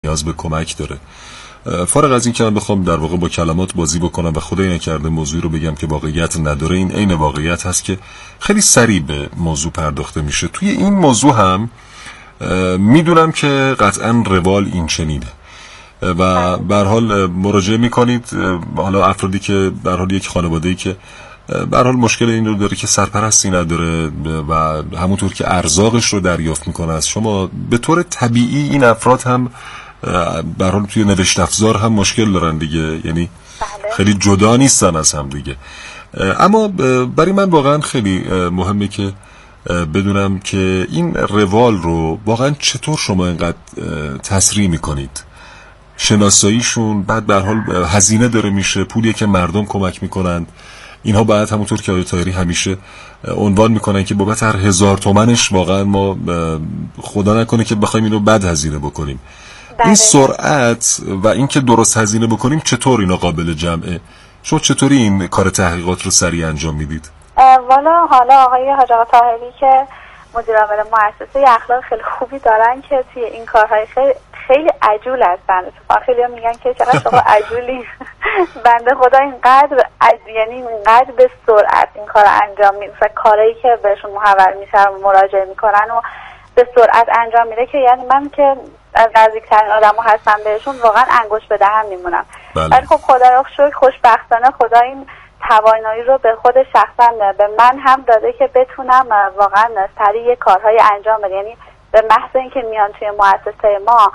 نیاز به کمک داره. فارغ از این که من بخوام در واقع با کلمات بازی بکنم و خدای نکرده موضوعی رو بگم که واقعیت نداره، این عین واقعیت هست که خیلی سریع به موضوع پرداخته میشه. توی این موضوع هم میدونم که قطعا روال این چنینه و به هر حال مراجعه میکنید، حالا افرادی که به هر حال یک خانواده‌ای که به هر حال مشکل این رو داره که سرپرستی نداره و همونطور که ارزاقش رو دریافت میکنه از شما، به طور طبیعی این افراد هم به هر حال توی نوشت افزار هم مشکل دارن دیگه، یعنی خیلی جدا نیستن از هم دیگه. اما برای من واقعا خیلی مهمه که بدونم که این روال رو واقعا چطور شما اینقدر تسریع میکنید، شناساییشون، بعد به هر حال هزینه داره میشه، پولیه که مردم کمک میکنند، اینها باید همونطور که آقای طاهری همیشه عنوان میکنن که بابت هر 1000 تومنش واقعا ما خدا نکنه که بخوایم اینو بد هزینه بکنیم. این سرعت و این که درست هزینه بکنیم چطور اینا قابل جمعه؟ شما چطوری این کار تحقیقات رو سریع انجام میدید؟ حالا آقای حاج آقا طاهری که مدیر عامل مؤسسه اخلاق خیلی خوبی دارن که توی این کارهای خیلی عجول هستن. خیلی هم میگن که چقدر شما عجولی. بنده خدا اینقدر اینقدر به سرعت این کار انجام میده، کارهایی که بهشون محول میشن مراجعه میکنن و به سرعت انجام میده که یعنی من که از نزدیکترین آدم‌ها هستم بهشون واقعا انگشت به دهن میمونم. ولی خب خدا رو شکر خوشبختانه خدا این توانایی رو به خود شخصا به من هم داده که بتونم واقعا سریع کارهای انجام بدم. یعنی به محض اینکه میان توی مؤسسه ما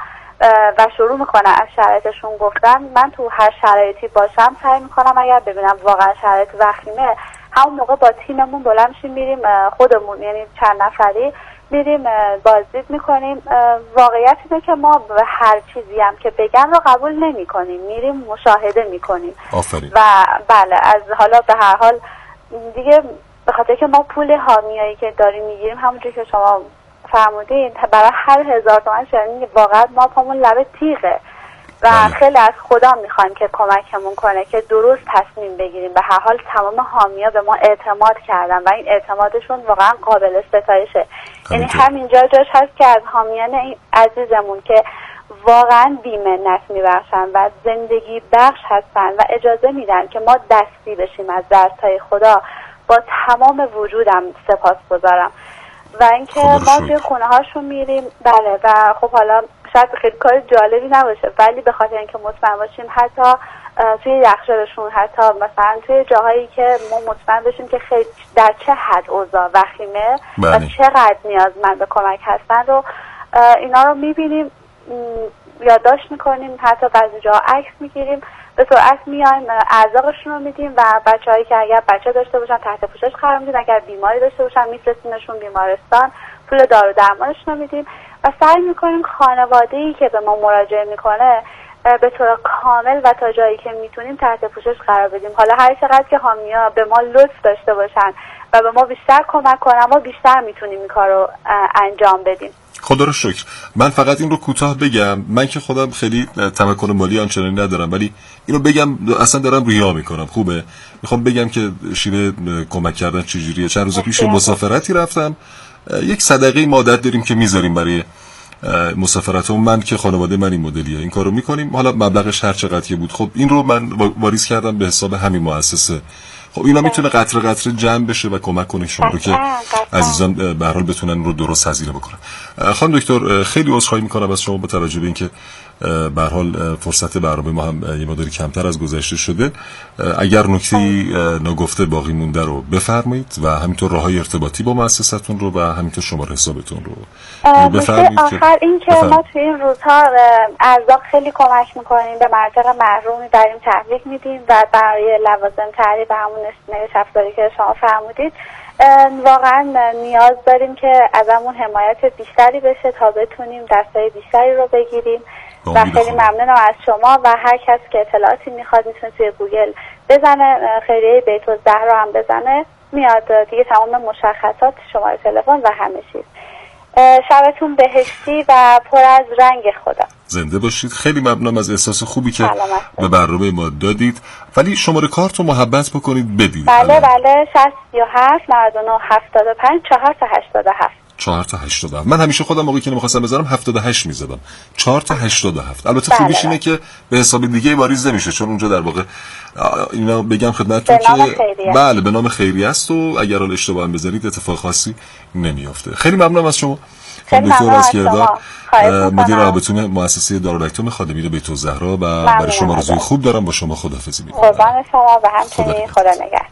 و شروع میکنن از شرایطشون گفتن، من تو هر شرایطی باشم سعی میکنم اگر ببینم واقعا شرایط وخیمه همون موقع با تیممون بلند میشیم میریم خودمون، یعنی چند نفری میریم بازدید میکنیم. واقعیت اینه که ما به هر چیزی هم که بگن رو قبول نمی کنیم، میریم مشاهده میکنیم. و بله از حالا به هر حال دیگه به خاطر که ما پول حامیایی که داریم میگیریم همونجوری که شما فرمودین برای هر 1000 تومان یعنی واقعا ما پامون لبه تیغه و خیلی از خدا میخوایم که کمکمون کنه که درست تصمیم بگیریم. به هر حال تمام حامیا به ما اعتماد کردن و این اعتمادشون واقعا قابل ستایشه. یعنی همینجا جاش هست که از حامیان این عزیزمون که واقعا بی‌منت میبخشن و زندگی بخش هستن و اجازه میدن که ما دستی بشیم از دستهای خدا، با تمام وجودم سپاسگزارم. و اینکه ما توی خونه هاشون میریم بله و خب حالا شاید خیلی کار جالبی نباشه ولی به خاطر اینکه مطمئن باشیم حتی توی یخچالشون، حتی مثلا توی جاهایی که ما مطمئن باشیم که خیلی در چه حد اوضاع وخیمه و چقدر نیازمند به کمک هستن رو اینا رو میبینیم، یادداشت میکنیم، حتی بعضی جاها عکس میگیریم، به سرعت میایم ارزاقشون رو میدیم و بچه‌هایی که اگر بچه داشته باشن تحت پوشش قرار میدیم، اگر بیماری داشته باشن میفرستیمشون بیمارستان، پول دارو درمانشون رو میدیم و سعی میکنیم خانواده‌ای که به ما مراجعه میکنه به طور کامل و تا جایی که میتونیم تحت پوشش قرار بدیم. حالا هر چقدر که حامیا به ما لطف داشته باشن و به ما بیشتر کمک کنن ما بیشتر میتونیم این کار رو انجام بدیم. خدا رو شکر. من فقط این رو کوتاه بگم، من که خودم خیلی تمکن مالی آنچنانی ندارم ولی اینو بگم اصلا دارم ریا میکنم. خوبه میخوام بگم که شیوه کمک کردن چجوریه. چند روز پیش مسافرتی رفتم، یک صدقه ما عادت داریم که میذاریم برای مسافرتمون. من که خانواده من این مدلیه این کارو میکنیم، حالا مبلغش هر چقدر که بود خب این رو من واریز کردم به حساب همین مؤسسه. خب اینا میتونه قطره قطره جمع بشه و کمک کنه شما رو که عزیزان به هر حال بتونن رو درست هزینه بکنن. خانم دکتر خیلی عذرخواهی میکنم از شما با توجه به اینکه به هر حال فرصت برنامه ما هم یه مقداری کمتر از گذشته شده. اگر نکته‌ای نگفته باقی مونده رو بفرمایید و همینطور راههای ارتباطی با مؤسسه‌تون رو و همینطور شماره حسابتون رو بفرمایید. آخر این که ما توی این روزها ارزاق خیلی کمک میکنیم، به مناطق محرومی داریم تحویل میدیم و برای لوازم تحریر و همون نوشت افزاری که شما فرمودید واقعا نیاز داریم که ازمون حمایت بیشتری بشه تا بتونیم دستای بیشتری رو بگیریم و خیلی ممنونم از شما و هر کس که اطلاعاتی میخواد میتونه توی گوگل بزنه، خیریه بیت الزهرا هم بزنه میاد دیگه تمام مشخصات، شماره تلفن و همه چیز. شبتون بهشتی و پر از رنگ خدا. زنده باشید. خیلی ممنونم از احساس خوبی که به برنامه ما دادید. ولی شماره کارت رو محبت بکنید بدید. بله 67 99 75 4 تا 87. 4 تا 87. من همیشه خودم موقعی که نمی‌خواستم بذارم 78 می‌زدم. 4 تا 87. البته خوبیش اینه که به حساب دیگه واریز نمیشه، چون اونجا در واقع اینا بگم خدمتتون که بله به نام خیریه است و اگر حال اشتباه بذارید اتفاق خاصی نمیافته. خیلی ممنونم از شما دکتر رازکردار، مدیر رابطه مؤسسه دارالایتم خادمین بیت الزهرا، و برای شما آرزوی خوب دارم. با شما خداحافظی می‌کنم. قربان شما و همچنین خدا نگهدار.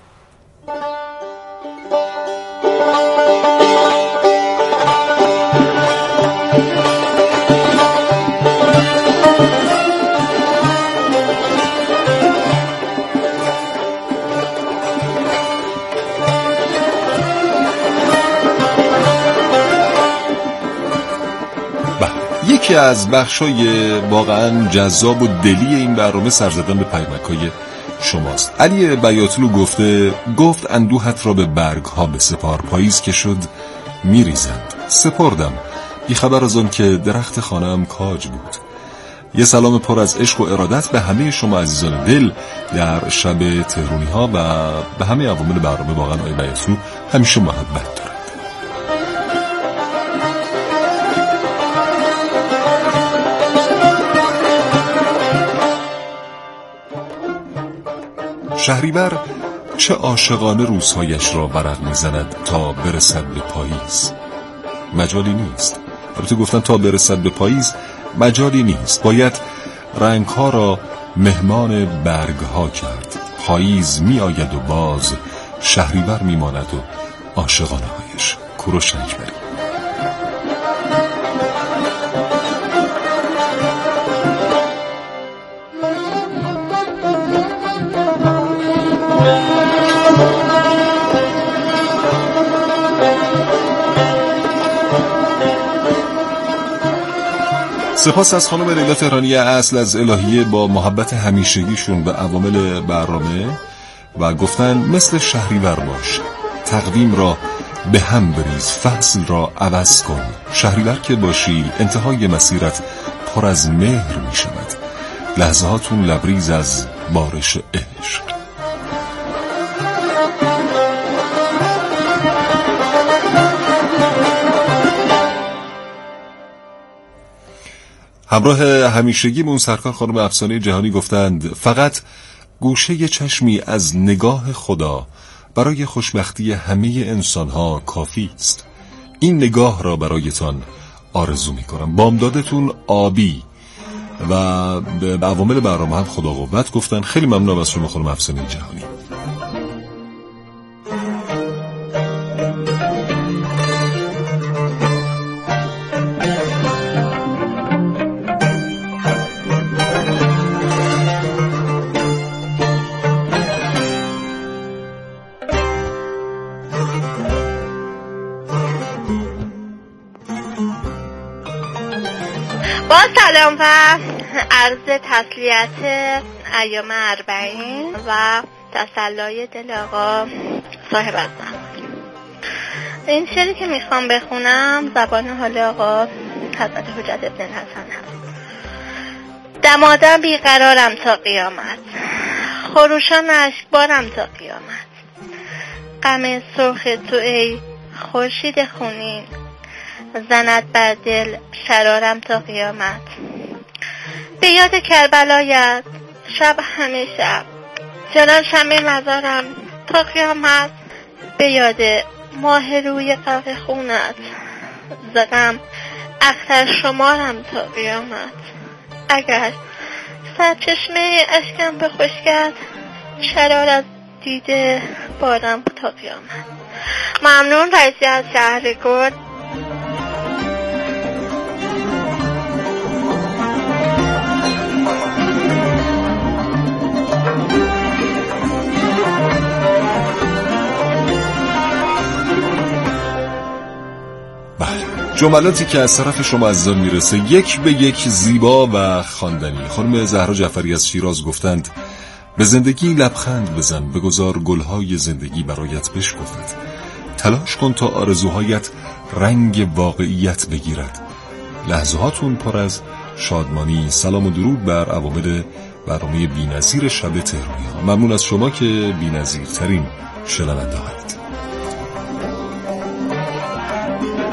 یکی از بخشای واقعا جذاب و دلی این برنامه سر زدن به پیامک‌های شماست. علی بیاتلو گفت اندوهت را به برگ ها بسپار، پاییز که شد میریزند. سپردم بی خبر از آن که درخت خانه‌ام کاج بود. یه سلام پر از عشق و ارادت به همه شما عزیزان دل در شب تهرونی ها و به همه عوامل برنامه. واقعا آقای بیاتلو همیشه محبت دارد. شهریور چه عاشقانه روزهایش را ورق میزند تا برسد به پاییز. مجالی نیست. البته گفتن تا برسد به پاییز مجالی نیست. باید رنگها را مهمان برگها کرد. پاییز می آید و باز شهریور می ماند و عاشقانه هایش. کوروش اکبری. سپاس از خانم لیلا تهرانی اصل از الهیه با محبت همیشگیشون به عوامل برنامه و گفتن مثل شهریور باش، تقویم را به هم بریز، فصل را عوض کن. شهریور که باشی انتهای مسیرت پر از مهر می شود، لحظه هاتون لبریز از بارش عشق. همراه همیشگیمون سرکار خانم افسانه جهانی گفتند فقط گوشه چشمی از نگاه خدا برای خوشبختی همه انسانها کافی است. این نگاه را برایتان آرزو می‌کنم. بامدادتون آبی و به عوامل برنامه هم خدا قوت گفتن. خیلی ممنونم از شما خانم افسانه جهانی. سلام و عرض تسلیت ایام 40 و تسلای دل آقا صاحب الزمان. این شعری که میخوام بخونم زبان حال آقا حضرت حجت ابن الحسن هست. دمادم بیقرارم تا قیامت، خروشان اشکبارم تا قیامت. غم سرخ تو ای خورشید خونین، زند بر دل شرارم تا قیامت. به یاد کربلایت شب همه شب، جلال شمع مزارم تا قیامت. به یاد ماه روی غرق خونت، زدم اختر شمارم تا قیامت. اگر سرچشمه اشکم بخشکد، شرار از دیده بارم تا قیامت. ممنون. رئیسی از شهر گرد. جملاتی که از طرف شما عزیزان میرسه یک به یک زیبا و خواندنی. خانم زهرا جعفری از شیراز گفتند به زندگی لبخند بزن، بگذار گلهای زندگی برایت بشکفد. تلاش کن تا آرزوهایت رنگ واقعیت بگیرد. لحظهاتون پر از شادمانی. سلام و درود بر عوامل برنامه بی‌نظیر شب تهرانی ها. ممنون از شما که بی‌نظیرترین شنونده هایید.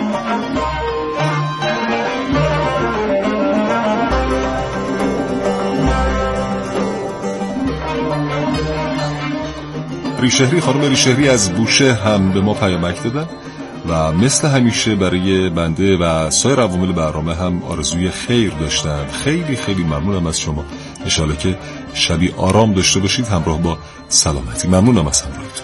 ریشهری، خانم ریشهری از بوشه هم به ما پیامک دادن و مثل همیشه برای بنده و سایر عوامل برنامه هم آرزوی خیر داشتن. خیلی خیلی ممنونم از شما. انشالله که شبی آرام داشته باشید همراه با سلامتی. ممنونم از همراهیتون.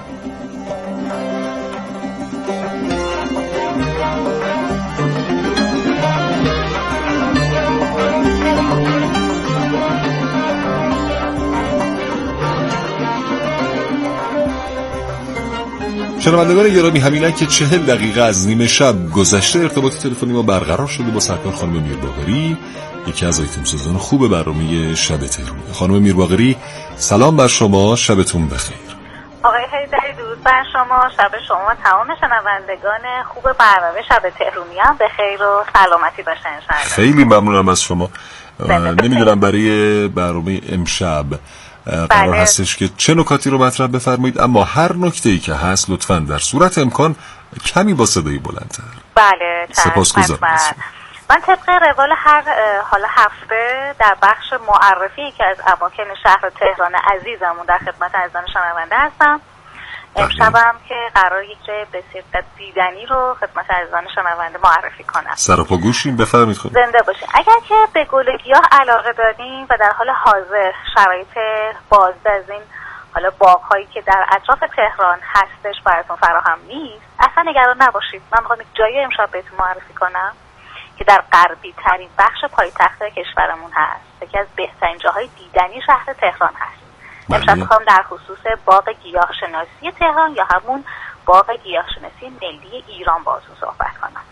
شنوندگان گرامی، همینه که 40 دقیقه از نیمه شب گذشته ارتباط تلفنی ما برقرار شده با سرکار خانم میرباقری، یکی از آیتم سازان خوب برنامه شب تهران. خانم میرباقری سلام بر شما، شبتون بخیر. آقای حیدری درود بر شما، شب شما تمام شنوندگان خوب برنامه شب تهرانی هم بخیر و سلامتی باشن انشاءالله. خیلی ممنونم از شما. نمیدونم برای برنامه امشب قرار هستش که چه نکاتی رو مطرح بفرمایید، اما هر نکته‌ای که هست لطفاً در صورت امکان کمی با صدای بلندتر. بله، سپاسگزارم. من طبق روال هر حالا هفته در بخش معرفی که از اماکن شهر تهران عزیزمون در خدمت عزیزان شنونده هستم. امشبم که قرار یک جای بسیار دیدنی رو خدمت عزیزان شنونده معرفی کنم. سر و پا گوشیم، بفرمایید خانم. زنده باشین. اگر که به گل گیاه علاقه دارین و در حال حاضر شرایط بازده از این حالا باغ‌هایی که در اطراف تهران هستش براتون فراهم نیست، اصلا نگران نباشید. من می‌خوام یک جایی امشب بهتون معرفی کنم که در غربی ترین بخش پایتخت کشورمون هست. یکی از بهترین جاهای دیدنی شهر تهران هست. امشب میخوام در خصوص باغ گیاهشناسی تهران یا همون باغ گیاهشناسی ملی ایران باهاتون صحبت کنم.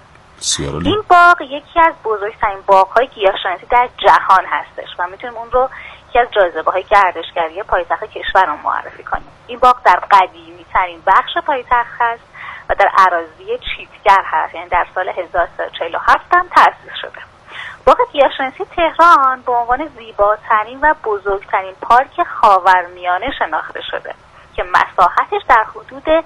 این باغ یکی از بزرگترین باغ‌های گیاهشناسی در جهان هستش و میتونیم اون رو یکی از جاذبه‌های گردشگری پایتخت کشورمون معرفی کنیم. این باغ در قدیمی ترین بخش پایتخت هست و در اراضی چیتگر هست، یعنی در سال 1347 هم تأسیس شده. باغ گیاهشناسی تهران به عنوان زیباترین و بزرگترین پارک خاورمیانه شناخته شده که مساحتش در حدود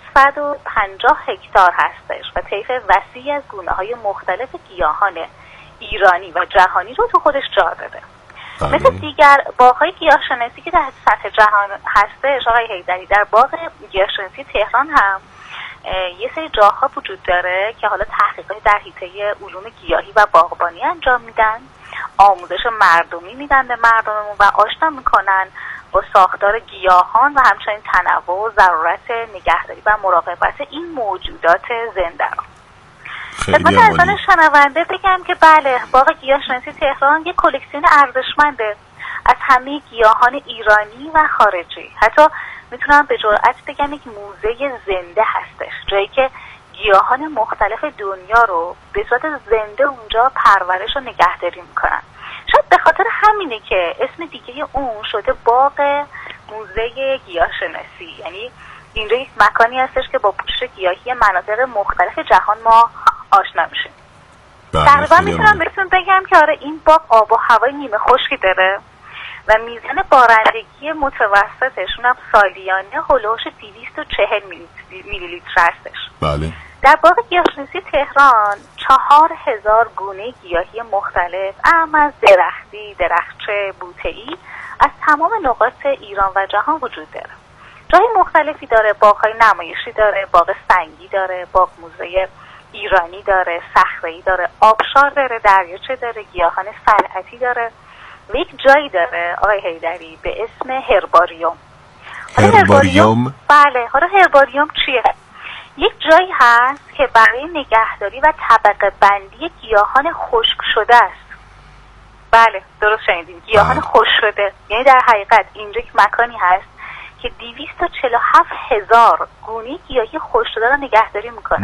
150 هکتار هستش و طیف وسیعی از گونه‌های مختلف گیاهان ایرانی و جهانی رو تو خودش جا داده. مثل دیگر باغ‌های گیاهشناسی که در سطح جهان هستش آقای حیدری، در باغ گیاهشناسی تهران هم یه سری جاها وجود داره که حالا تحقیقاتی در حیطه علوم گیاهی و باغبانی انجام میدن، آموزش مردمی میدن به مردممون و آشنا میکنن با ساختار گیاهان و همچنین تنوع و ضرورت نگهداری و مراقبت این موجودات زنده رو. خدمت عزیزان شنونده بگم که بله، باغ گیاهشناسی تهران یک کلکسیون ارزشمنده از همه گیاهان ایرانی و خارجی. حتی میتونم به جرئت بگم یک موزه زنده هستش، جایی که گیاهان مختلف دنیا رو به صورت زنده اونجا پرورش و نگهداری میکنن. شاید به خاطر همینه که اسم دیگه اون شده باغ موزه گیاهشناسی، یعنی اینجا یک مکانی هستش که با پوشش گیاهی مناطق مختلف جهان ما آشنا میشیم. تقریبا میتونم بهتون بگم که آره این باغ آب و هوای نیمه خشکی داره و میزان بارندگی متوسطشون هم سالیانه هولوش 240 میلی لیتر هستش. بله. در باغ گیاهشناسی تهران 4000 گونه گیاهی مختلف، اما از درختی، درخچه، بوته‌ای از تمام نقاط ایران و جهان وجود داره. جای مختلفی داره، باغ‌های نمایشی داره، باغ سنگی داره، باغ موزه ایرانی داره، صخره‌ای داره، آبشار داره، دریاچه داره، گیاهان صنعتی داره و یک جایی داره آقای حیدری به اسم هرباریوم. هرباریوم؟ بله. حالا هرباریوم چیه؟ یک جایی هست که برای نگهداری و طبقه بندی گیاهان خشک شده است. بله، درست شنیدین، گیاهان خشک شده. یعنی در حقیقت اینجا یک مکانی هست که 247,000 گونه گیاهی خشک شده را نگهداری میکنن.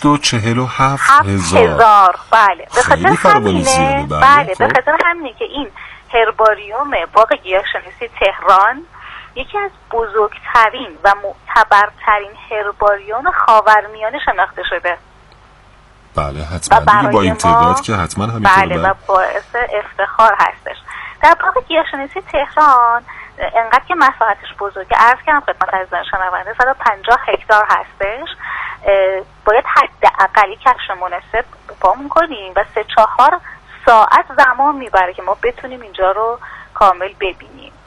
247,000. بله. به خاطر همینه، بله، به خاطر همینه که این هرباریوم باغ گیاهشناسی تهران یکی از بزرگترین و معتبرترین هرباریوم خاورمیانه شناخته شده. بله، حتما با این تعداد که حتما همینطور. بله، و باعث افتخار هستش. در باغ گیاهشناسی تهران انقدر که مساحتش بزرگه، عرض کردم خدمت عزیزان شنونده 150 هکتار هستش، باید حداقل کفش مناسب پامون کنیم و 3-4 ساعت زمان میبره که ما بتونیم اینجا رو کامل ببینیم.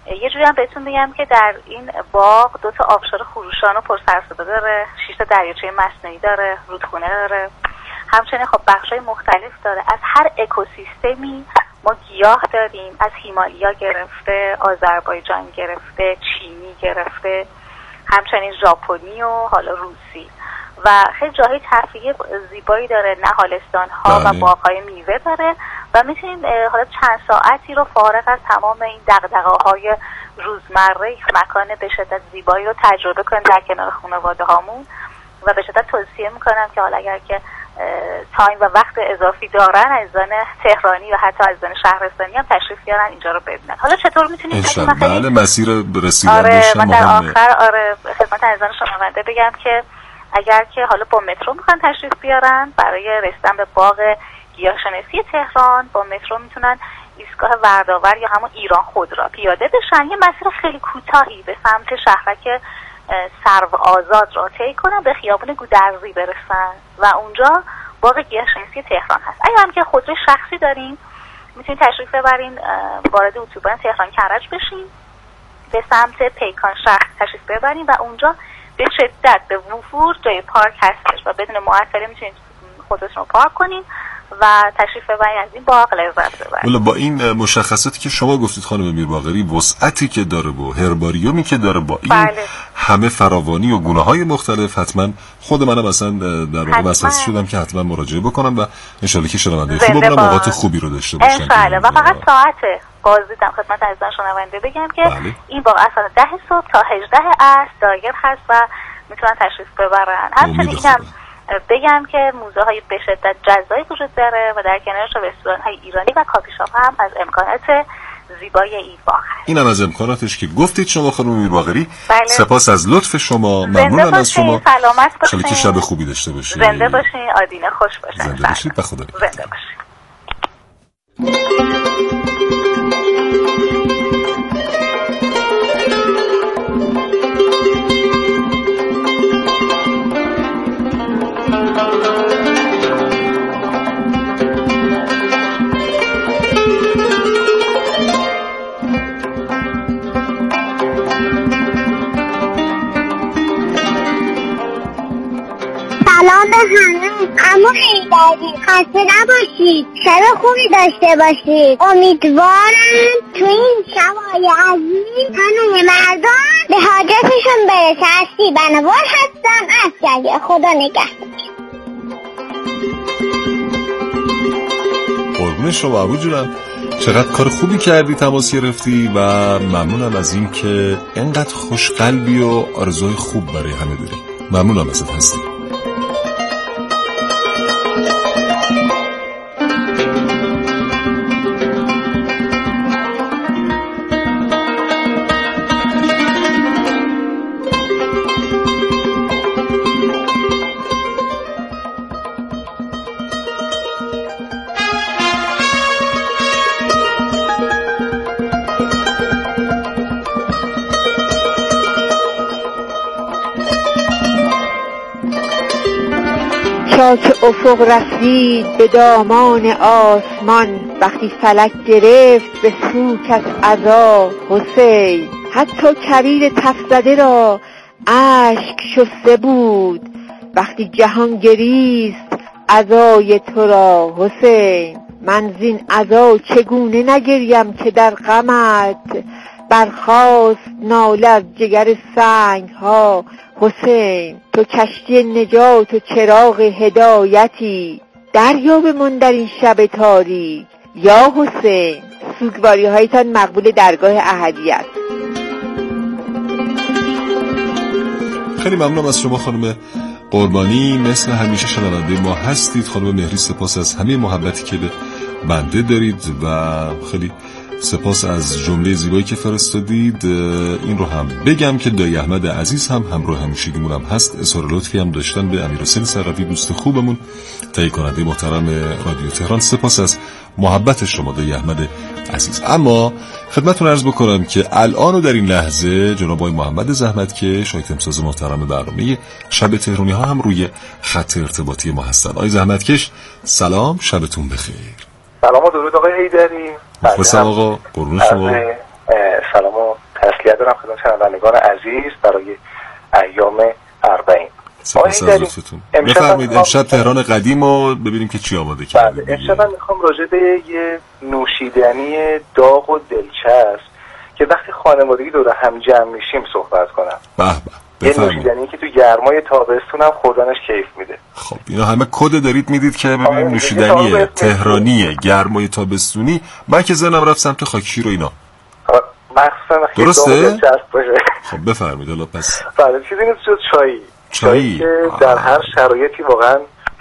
یه جوری هم بهتون بگم که در این باغ 2 تا آبشار خروشان و پرسرصدا داره، 6 تا دریاچه مصنوعی داره، رودخونه داره، همچنین خب بخشای مختلف داره. از هر اکوسیستمی ما گیاه داریم، از هیمالیا گرفته، آذربایجان گرفته، چینی گرفته، همچنین ژاپنی و حالا روسی و خیلی جاهای تفریحی زیبایی داره، نهالستان ها و باغ‌های میوه داره و میتونید حالا چند ساعتی رو فارغ از تمام این دغدغه‌های روزمره مکان به شدت زیبایی رو تجربه کنید در کنار خانواده هامون و به شدت توصیه میکنم که حالا اگر که تایم و وقت اضافی دارن عزیزان تهرانی و حتی عزیزان شهرستانی هم تشریف بیارن اینجا رو ببینن. حالا چطور میتونید بله مسیر رسیدن من در آخر خدمت عزیزان شنونده بگم که اگر که حالا با مترو میخوان تشریف بیارن برای رسیدن به باغ گیاهشناسی تهران با مترو میتونن ایستگاه ورداور یا همون ایران خودرو پیاده بشن، یه مسیر خیلی کوتاهی به سمت شهرک سرو آزاد را طی کنن، به خیابون گودرزی برسن و اونجا باغ گیاهشناسی تهران هست. اگر هم که خودروی شخصی دارین میتونید تشریف ببرین وارد اتوبان تهران کرج بشین، به سمت پیکان شهر تشریف ببرین و اونجا به شدت به وفور جای پارک هستش و بدون معطلی میتونید خودتون رو پارک کنین و تشریف ببرین از این باغ لذت ببرین. با این مشخصاتی که شما گفتید خانم میرباقری، وسعتی که داره و هرباریومی که داره، با این همه فراوانی و گونه‌های مختلف، حتما خود منم اصلا در واقع وسوسه شدم که حتما مراجعه بکنم و ان شاءالله که شنونده خوب بودم، اوقات خوبی رو داشته باشن. ان شاءالله. و فقط ساعت بازدیدم خدمت عزیزان شنونده بگم که این باغ از 10 صبح تا 18 عصر دایر هست و میتونن تشریف ببرن. همچنین بگم که موزه های به شدت جذابی وجود داره و در کنارش رستوران های ایرانی و کافی شاپ هم از امکانات زیبای این باغ هست. اینم از امکاناتش که گفتید شما خانم میرباقری. سپاس از لطف شما، ممنونم از شما. سلامت باشین. ان شاءالله که شب خوبی داشته باشید. زنده باشین، آدینه خوش باشین. زنده باشید، به خدا. زنده باشین. سلام به همه. عمو حیدری خسته نباشید، شب خوبی داشته باشید. امیدوارم تو این شبای عزیز همه مردم به حاجتشون برسه. از سیبنوار هستم از جریه. خدا نگهدار. قربون شما ابو جونم، چقدر کار خوبی کردی تماس گرفتی و ممنونم از این که اینقدر خوشقلبی و آرزوی خوب برای همه داری. ممنونم ازت هستی. که افق رسید به دامان آسمان، وقتی فلک گرفت به سوک از عزا حسین. حتی کویر تف زده را اشک شسته بود، وقتی جهان گریست عزای تو را حسین. من زین عزا چگونه نگریم که در غمت برخاست ناله از جگر سنگ ها حسین. تو کشتی نجات و چراغ هدایتی، دریا بمان در این شب تاریک یا حسین. سوگواری هایتان مقبول درگاه احدیت. خیلی ممنونم از شما خانم قربانی، مثل همیشه شنونده ما هستید. خانم مهری سپاس از همه محبتی که به بنده دارید و خیلی سپاس از جمله زیبایی که فرستادید. این رو هم بگم که دایی احمد عزیز هم همراه همیشگیمون هم هست. اظهار لطفی هم داشتن به امیرحسین ثقفی دوست خوبمون، تهیه کننده محترم رادیو تهران. سپاس از محبت شما دایی احمد عزیز. اما خدمتتون عرض بکنم که الان و در این لحظه جناب آقای محمد زحمتکش، آیتمساز محترم برنامه شب تهرانی ها هم روی خط ارتباطی ما هستن. آقای زحمتکش سلام، شبتون بخیر. سلام و درود آقای حیدری. مخلصم آقا، قربون شما. سلام و تسلیت دارم خدمت شنوندگان عزیز برای ایام 40. سپاس از لطفتون. بفرمایید امشب تهران قدیم رو ببینیم که چی آماده کردید. بله، امشب من میخوام راجع به یه نوشیدنی داغ و دلچسب که وقتی خانوادگی دور هم جمع میشیم صحبت کنم. به به، یه نوشیدنی که تو گرمای تابستون هم خوردنش کیف میده. خب اینا همه کد دارید میدید که ببینیم نوشیدنی تهرانی گرمای تابستونی. من که ذهنم رفت سمت خاکی رو اینا. درسته؟ خب بفرمایید. حالا پس بله، چیزی نیست جز چایی که در هر شرایطی واقعا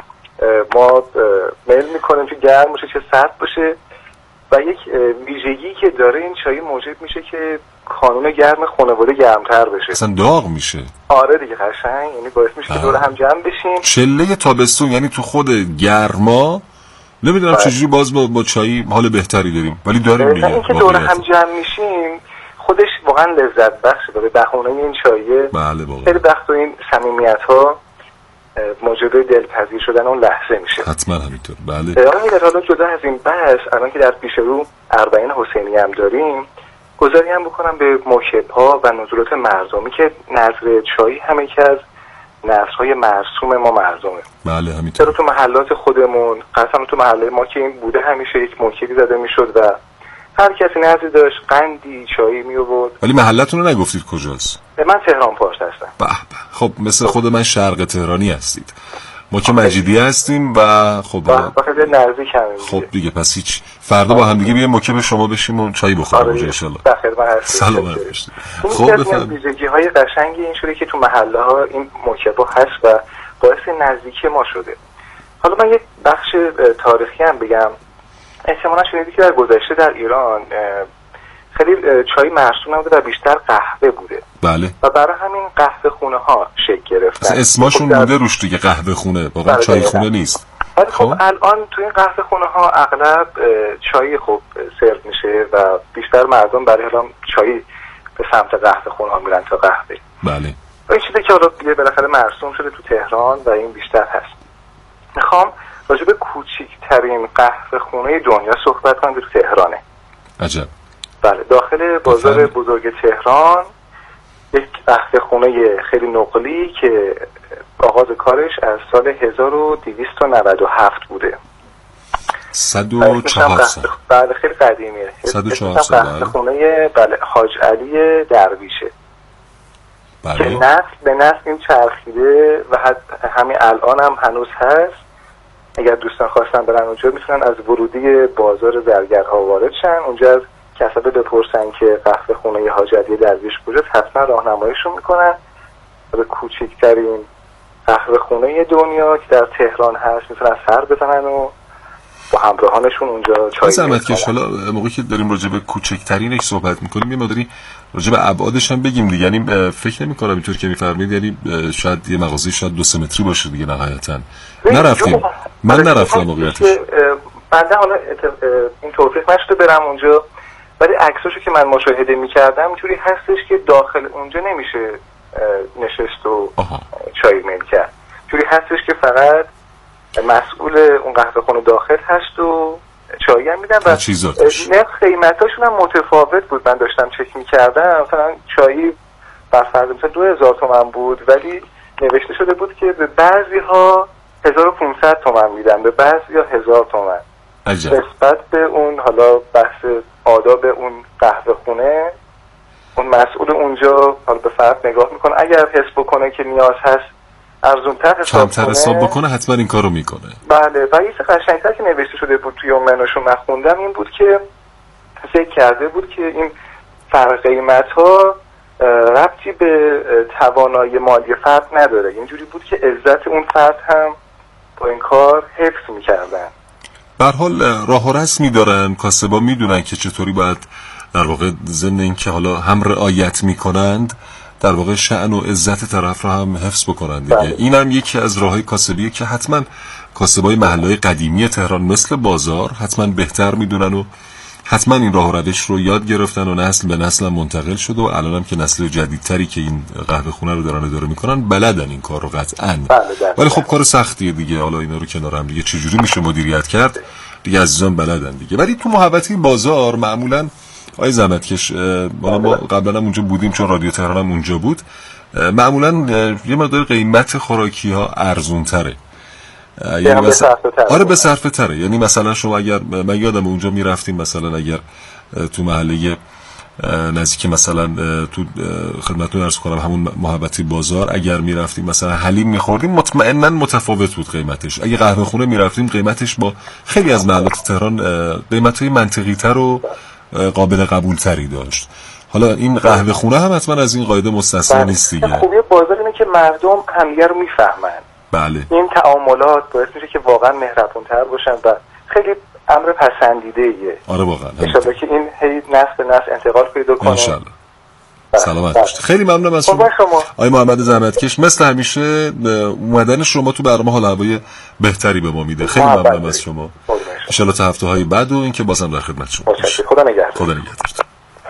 ما میل میکنیم که گرم باشه چه سرد باشه و یک ویژگی که داره این چای موجب میشه که کانون گرم خانواده گرمتر بشه، اصلا داغ میشه. آره دیگه، قشنگ، یعنی باعث میشه که دور هم جمع بشیم. چله تابستون یعنی تو خود گرما نمیدونم چجوری باز با چایی حال بهتری داریم، ولی داریم دیگه. این که دور هم جمع میشیم خودش واقعا لذت بخشه. به بهونه این چایه بله واقعا خیلی وقت این صمیمیت‌ها موجب دلپذیر شدن اون لحظه میشه. حتما همینطور. بله. حالا جدا از این بحث، الان که در پیش رو 40 حسینی هم داریم، گذاری هم بکنم به موکب‌ها و نزولات مرزومی که نظر چایی هم یکی از نظرهای مرسوم ما مردمه. بله همینطور. تو محلات خودمون، قسم تو محله ما که این بوده، همیشه یک موکبی زده میشد و هر کسی نظری داشت قندی چایی می آورد. ولی محلتون رو نگفتید کجاست؟ من تهران پارس هستم. به به. خب مثل خود من شرق تهرانی هستید. ما که مجیدی هستیم و خب خیلی نزدیک همین. خب دیگه پس هیچ، فردا با هم دیگه بیایم موکب شما بشیم و چای بخوریم اونجا ان شاء الله. بخیر، من هستم. سلامت باشید. خب بفرمایید. ویژگی‌های قشنگی این شده که تو محله‌ها این موکب‌ها هست و باعث نزدیکی ما شده. حالا من یه بخش تاریخی هم بگم. احتمالاً شنیدید که در گذشته در ایران خیلی چای مرسوم نبوده و بیشتر قهوه بوده. بله. و برای همین قهوه خونه ها شکل گرفتن. اصلا اسمشون بوده روش دیگه، قهوه خونه، واقعا چای خونه نیست. ولی خب الان تو این قهوه خونه ها اغلب چای خوب سرو میشه و بیشتر مردم برای الان چای به سمت قهوه خونه ها میرن تا قهوه. بله. و این چیزی که حالا بالاخره مرسوم شده تو تهران و این بیشتر هست. میخوام راجع به کوچکترین قهوه خونه دنیا صحبت کنم که تو تهرانه. عجب. بله، داخل بازار بزرگ تهران یک قهوه خونه خیلی نقلی که آغاز کارش از سال 1297 بوده. 104 سال. بله خیلی قدیمیه. 104 سال. قهوه خونه بله حاج علی درویشه. بله. که نسل به نسل این چرخیده و همین الان هم هنوز هست. اگر دوستان خواستن برن اونجا میتونن از ورودی بازار زرگرها وارد شن، اونجا از کسبه بپرسن که قهوه خونه حاج علی درویش کجاست، حتما راهنماییشون میکنن و به کوچکترین قهوه خونه دنیا که در تهران هست میتونن سر بزنن و با همراهانشون اونجا چای زحمت کش. حالا موقعی که داریم راجع به کوچکترینش صحبت میکنیم یه مقداری راجع به ابعادش هم بگیم دیگه. یعنی فکر نمی‌کنم اینطور که می‌فرمایید، یعنی شاید یه مغازه شاید 2-3 متری باشه دیگه نهایتاً. نرفتیم. من نرفتم واقعیتش. بعدا حالا این توفیق نشده برم اونجا، ولی عکساشو که من مشاهده می‌کردم اینجوری هستش که داخل اونجا نمیشه نشست و چای میل کرد. جوری هستش که فقط مسئول اون قهوه خونه داخل هست و چای هم میدن و نرخ قیمتاشون هم متفاوت بود. من داشتم چک میکردم، مثلا چایی بر فرض مثلا 2000 تومان بود، ولی نوشته شده بود که به بعضی ها 1500 تومان میدن، به بعضی ها 1000 تومان. نسبت به اون حالا بحث آداب اون قهوه خونه، اون مسئول اونجا حالا به فرد نگاه میکنه، اگر حس بکنه که نیاز هست ارزونتر حساب بکنه حتما این کارو میکنه. بله. و یه قشنگتر که نوشته شده بود توی اون منوشو من خوندم این بود که فکر کرده بود که این فرق قیمت ها ربطی به توانایی مالی فرد نداره، اینجوری بود که عزت اون فرد هم با این کار حفظ میکردن. به هر حال راه و رسمی دارن، کاسبا میدونن که چطوری باید در واقع ضمن اینکه حالا هم رعایت میکنند در واقع شأن و عزت طرف رو هم حفظ بکنند دیگه. این هم یکی از راههای کاسبیه که حتما کاسبای محلهای قدیمی تهران مثل بازار حتما بهتر میدونن و حتما این راه و روش رو یاد گرفتن و نسل به نسل هم منتقل شد و الان هم که نسل جدیدتری که این قهوه خونه رو دارن اداره میکنن بلدن این کار رو قطعاً. ولی خب کار سختیه دیگه، حالا اینا رو کنار هم دیگه چجوری میشه مدیریت کرد دیگه عزیزان بلدن دیگه. ولی تو محوطه بازار معمولاً آقای زحمتکش، ما قبلا هم اونجا بودیم چون رادیو تهران هم اونجا بود. معمولا یه مقدار قیمت خوراکی ها ارزون تره، یعنی مثلا آره به صرفه تره. یعنی مثلا شما اگر من یادم اونجا میرفتیم مثلا اگر تو محله نزدیک مثلا تو خدمتتون عرض کنم همون محبتی بازار اگر میرفتیم مثلا حلیم میخوردیم مطمئنا متفاوت بود قیمتش. اگه قهوه خونه میرفتیم قیمتش با خیلی از محلات تهران قیمت‌های منطقی تر و قابل قبول تری داشت. حالا این قهوه خونه هم حتما از این قاعده مستثنا نیست دیگه. خوبی بازار اینه که مردم همدیگه رو میفهمن. بله. این تعاملات باعث میشه که واقعا مهربون‌تر باشن و خیلی امر پسندیده‌ایه. آره واقعا. ان شاءالله که این هی نسل به نسل انتقال پیدا کنه. ان شاءالله. سلامت باشید. خیلی ممنونم از شما. آقای محمد زحمتکش، مثل همیشه اومدن شما تو برنامه حال هوای بهتری به ما میده. خیلی ممنونم از شما. ان شاءالله تا هفته‌های بعد و اینکه بازم در خدمت شما باشم. خدا نگهدار. خدا نگهدار.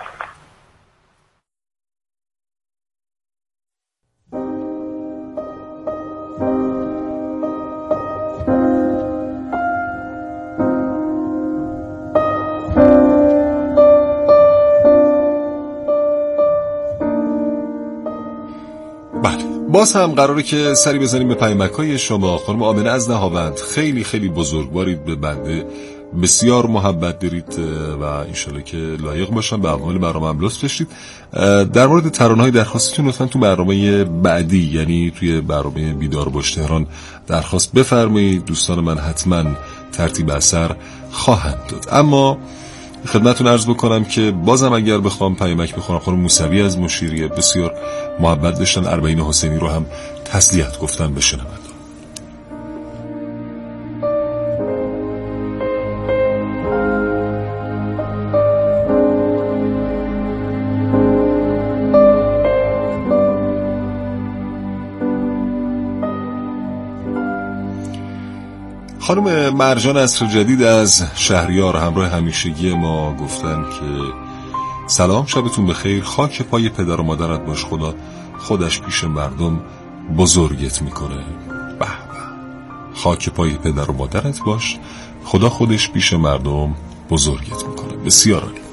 باز هم قراره که سری بزنیم به پیامک‌های شما. خانم آمنه از نهاوند، خیلی خیلی بزرگوارید، به بنده بسیار محبت دارید و انشالله که لایق باشم به اعمال برنامه هم لطف داشتید. در مورد ترانه‌های درخواستتون لطفاً تو برنامه بعدی، یعنی توی برنامه بیدار باش تهران درخواست بفرمایید. دوستان من حتما ترتیب اثر خواهند داد. اما خدمتتون عرض بکنم که بازم اگر بخوام پیامک بخونم، خانم موسوی از مشیریه بسیار محبت داشتن، اربعین حسینی رو هم تسلیت گفتن به شنونده. خانم مرجان عصر جدید از شهریار همراه همیشگی ما گفتن که سلام، شبتون بخیر، خاک پای پدر و مادرت باش، خدا خودش پیش مردم بزرگت میکنه. به به، خاک پای پدر و مادرت باش، خدا خودش پیش مردم بزرگت میکنه. بسیار عالی.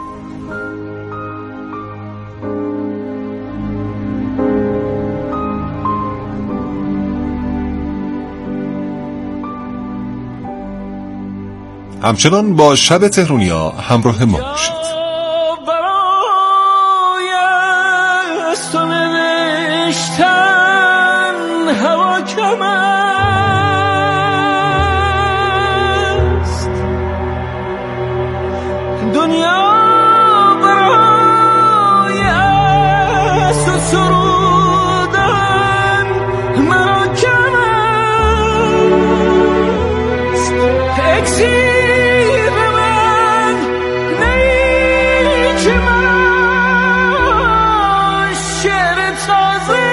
همچنان با شب تهرانیا همراه ما باشید. هوا کم است، دنیا برای است و سرودن مرا کم است. اکسیر من نیک من شعر تازه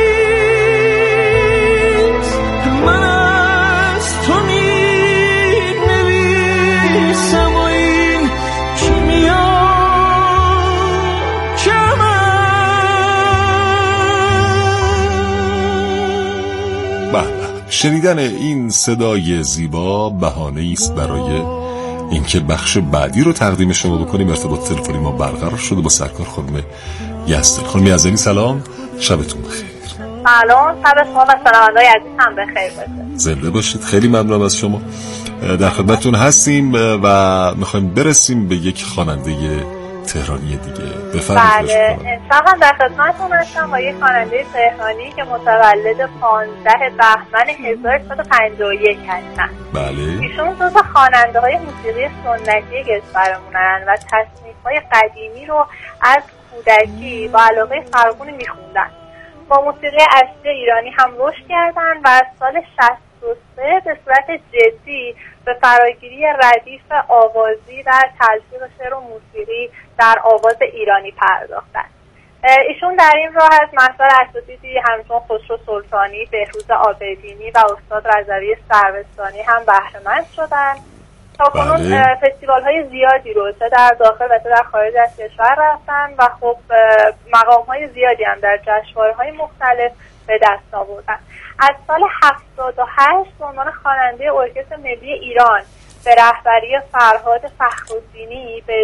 شنیدن این صدای زیبا بهانه است برای اینکه بخش بعدی رو تقدیم شما بکنیم. ارتباط تلفنی ما برقرار شده با سرکار خانم یزدانی. خانم یزدانی سلام، شبتون بخیر. سلام، شب شما و شنونده‌های عزیز هم بخیر باشه. زنده باشید. خیلی ممنونم از شما. در خدمتتون هستیم و میخوایم برسیم به یک خواننده تهرانی دیگه. بفرمایید. بله، امشب در خدمتتون هستم با یک خواننده تهرانی که متولد 15 بهمن 1151 هستن. بله. ایشون جزو خواننده‌های موسیقی سنتی کشورمونن و تصنیف‌های قدیمی رو از کودکی با علاقه فراوانی میخوندن. با موسیقی اصلی ایرانی هم رشد کردن و از سال 63 به صورت جدی به فراگیری ردیف آوازی و تلفیق شعر و موسیقی در آواز ایرانی پرداختن. ایشون در این راه از محضر اساتیدی همچون خسرو سلطانی، بهروز آبدینی و استاد رضوی سروستانی هم بهره‌مند شدن. تا کنون فستیوال های زیادی رو چه در داخل و چه در خارج از کشور رفتن و خب مقام های زیادی هم در جشنواره های مختلف به دست آوردن. از سال 78 به عنوان خواننده ارکستر ملی ایران به رهبری فرهاد فخرالدینی به